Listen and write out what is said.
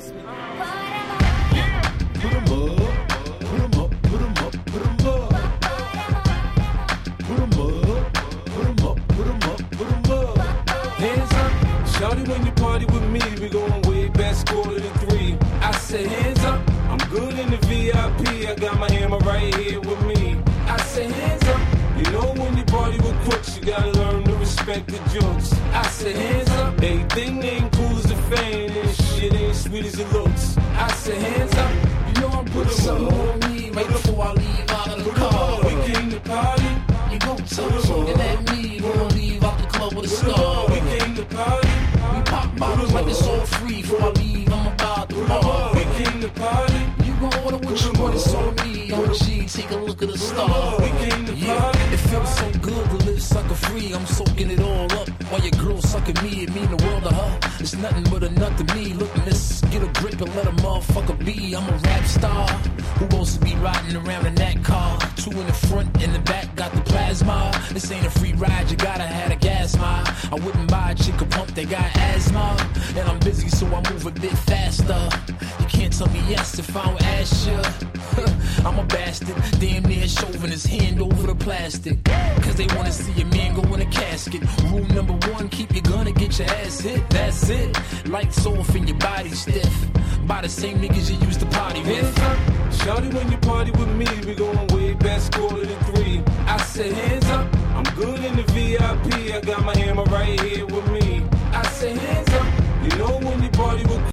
trust me. Put 'em up, put 'em up, put 'em up, put 'em up. Put 'em up, put 'em up, put 'em up, put 'em up. Hands up, shawty, when you party with me, we going way back, quarter to 3. I said hands up, I'm good in the VIP, I got my hammer right here with me. I said hands up, you know when you party with crooks, you gotta learn to respect the jokes. I said hands up, everything ain't cool as a fan, and shit ain't sweet as it looks. I said hands up, you know I'm putting something on me right before I leave out of the car. We came to party, You gon' tell us looking at me, we gon' leave out the club with a star. we came to party, We pop bottles like it's all free. Before I leave, I'm about to bar. we came to party, You gon' order what you want, it's on me. OG, take a look at the star. we came to Yeah, party. it feels so good to live sucker free. I'm soaking it all up while your girl sucking me. It mean the world to her. It's nothing but a nut to me. Look, miss, get a grip and let a motherfucker be. I'm a rap star who wants to be riding around in that car. 2 in the front, in the back, got the plasma. This ain't a free ride, you gotta have a gas mile. I wouldn't buy a chick a pump, they got asthma. And I'm busy, so I move a bit faster. You can't tell me yes if I don't ask you. I'm a bastard, damn near shoving his hand over the plastic. Cause they wanna see a man go in a casket. Rule number 1, keep your gun and get your ass hit. That's it. Lights off and your body stiff. By the same niggas you used to party with. Hands up, shawty, when you party with me, we going way back, quarter to 3. I said hands up, I'm good in the VIP, I got my hammer right here with me. I said hands up, you know when you party with